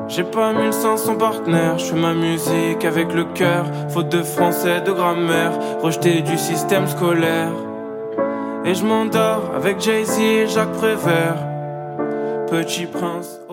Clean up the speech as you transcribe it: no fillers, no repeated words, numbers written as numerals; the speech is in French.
J'ai pas 1500 partenaires, je fais ma musique avec le cœur. Faute de français, de grammaire, rejeté du système scolaire. Et je m'endors avec Jay-Z et Jacques Prévert. Petit prince.